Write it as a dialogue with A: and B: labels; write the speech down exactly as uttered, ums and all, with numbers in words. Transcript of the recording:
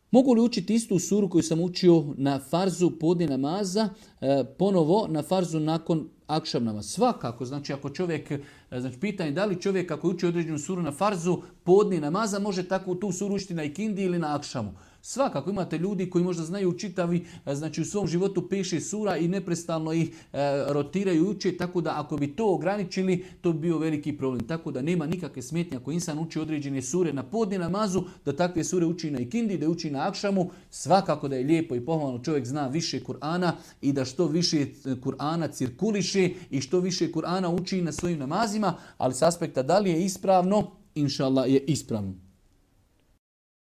A: Mogu li učiti istu suru koju sam učio na farzu podne namaza, e, ponovo na farzu nakon akšam namaza? Svakako, znači ako čovjek, znači pitanje da li čovjek ako uči određenu suru na farzu podne namaza može tako tu suru učiti na ikindi ili na akšamu. Svakako imate ljudi koji možda znaju čitavi, znači u svom životu piše sura i neprestalno ih e, rotiraju i uče, tako da ako bi to ograničili, to bi bio veliki problem. Tako da nema nikakve smetnje ako insan uči određene sure na podne namazu, da takve sure uči na ikindi, da uči na akšamu. Svakako da je lijepo i pohvalno čovjek zna više Kur'ana i da što više Kur'ana cirkuliše i što više Kur'ana uči na svojim namazima, ali s aspekta da li je ispravno, inša Allah je ispravno.